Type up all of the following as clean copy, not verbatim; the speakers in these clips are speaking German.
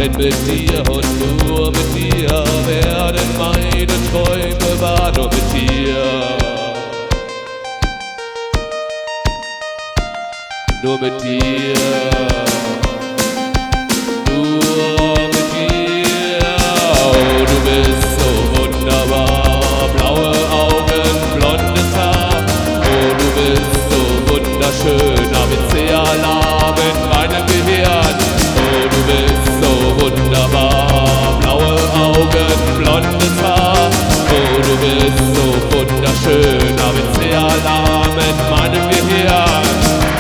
Denn mit dir und nur mit dir werden meine Träume wahr, nur mit dir. Nur mit dir. Nur mit dir. Oh, du bist so wunderbar. Blaue Augen, blondes Haar. Oh, du bist so wunderschön. ABC-Alarm in meinem Gehirn. Oh, du bist so wunderbar. Blaue Augen, blondes Haar. Oh, du bist so wunderschön. ABC-Alarm in meinem Gehirn.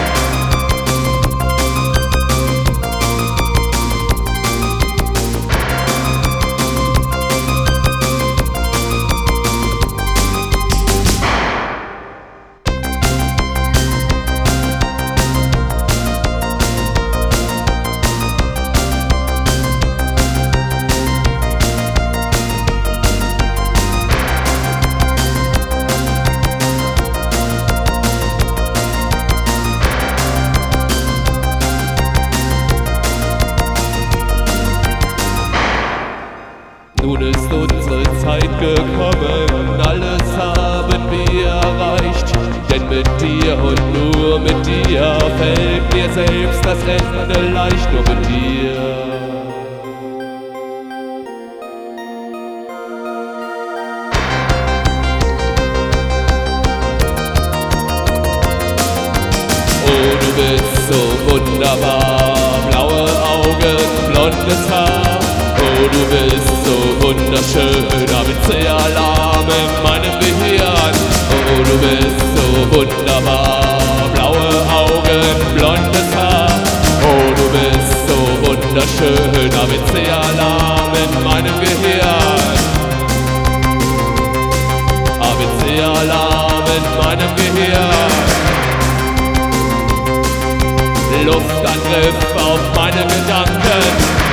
Nun ist unsere Zeit gekommen, alles haben wir erreicht. Denn mit dir und nur mit dir fällt mir selbst das Ende leicht, nur mit dir. Oh, du bist so wunderbar, blaue Augen, blondes Haar. Oh, du bist so wunderschön, ABC-Alarm in meinem Gehirn. Oh, du bist so wunderbar, blaue Augen, blondes Haar. Oh, du bist so wunderschön, ABC-Alarm in meinem Gehirn. ABC-Alarm in meinem Gehirn. Luftangriff auf meine Gedanken.